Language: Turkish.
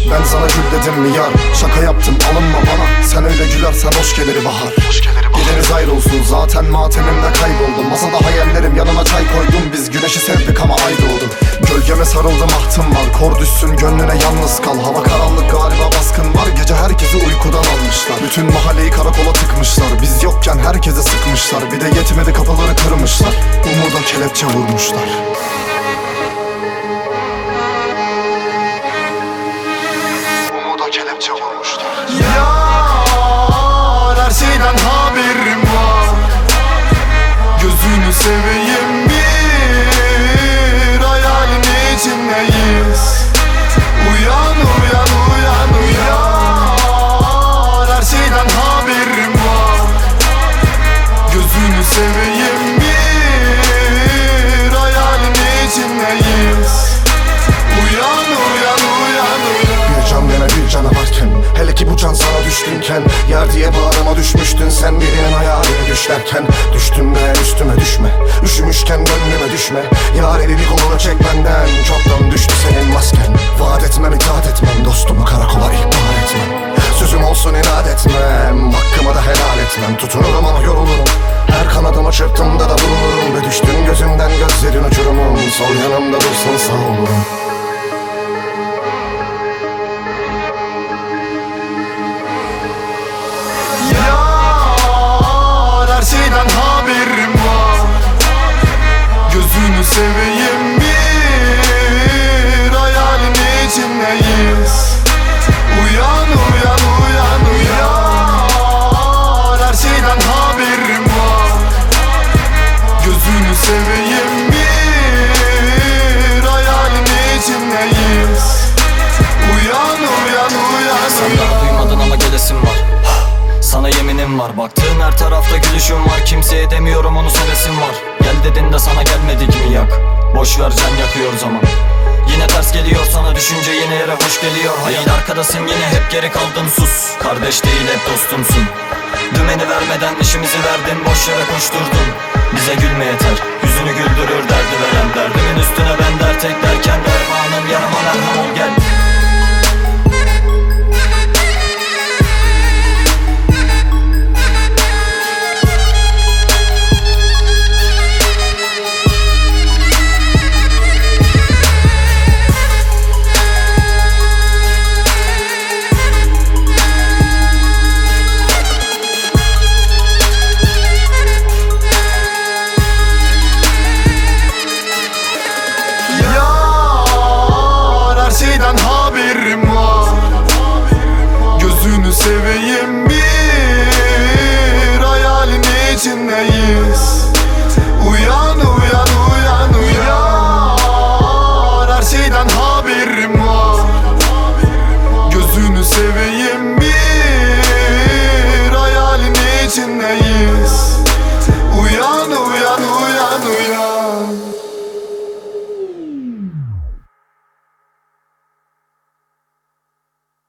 Ben sana gül dedim mi yar? Şaka yaptım alınma bana. Sen öyle gülersen hoş gelir bahar. Gideriz ayrılsın zaten matemimde kayboldum. Masada hayallerim yanına çay koydum. Biz güneşi sevdik ama ay doğdu. Gölgeme sarıldım ahtım var. Kor düşsün gönlüne yalnız kal. Hava karanlık galiba baskın var. Gece herkesi uykudan almışlar. Bütün mahalleyi karakola tıkmışlar. Biz yokken herkese sıkmışlar. Bir de yetmedi kapıları kırmışlar. Umuda kelepçe vurmuşlar. Umuda kelepçe vurmuşlar. Yar, her şeyden haberim var. Gözünü seveyim, bir hayalin içindeyiz. Uyan uyan uyan uyan. Her şeyden haberim var. Gözünü seveyim, bir hayalin içindeyiz. Uyan uyan uyan uyan. Bir can yana bir canavarken, hele ki bu can sana düşkünken, yer diye bağrıma düşmüştün sen birinin hayaline düşlerken. Düştüm de üstüme düşme, üşümüşken gönlüme düşme. Yar elini kolunu çek benden, çoktan düştü senin masken. Vaat etmem itaat etmem, dostumu karakola ihbar etmem. Sözüm olsun inat etmem, hakkımı da helal etmem. Tutunurum ama yorulurum, her kanadımı çırptığımda da bulunurum. Ve düştün gözümden gözlerin uçurumum, sol yanımda dursun sağ olurum. Her şeyden haberim var. Gözünü seveyim, bir hayalin içindeyiz. Uyan uyan uyan uyan. Her şeyden haberim var. Gözünü seveyim, bir hayalin içindeyiz. Uyan uyan uyan Sen uyan. daha duymadın ama gelesim var. Sana yeminim var, baktığın her tarafta gülüşüm var. Kimseye demiyorum onu sevesim var. Gel dedin de sana gelmedik mi yak? Boş ver can yakıyor zaman. Yine ters geliyor sana düşünce yine yere hoş geliyor. Hayal arkadasın yine hep geri kaldın sus. Kardeş değil hep dostumsun. Dümeni vermeden işimizi verdin, boş yere koşturdun. Bize gülme yeter, yüzünü güldürür derdi veren. Derdimin üstüne ben dert eklerken dermanım yanıma merham ol gel. Her şeyden haberim var. Gözünü seveyim, bir hayalin içindeyiz. Uyan uyan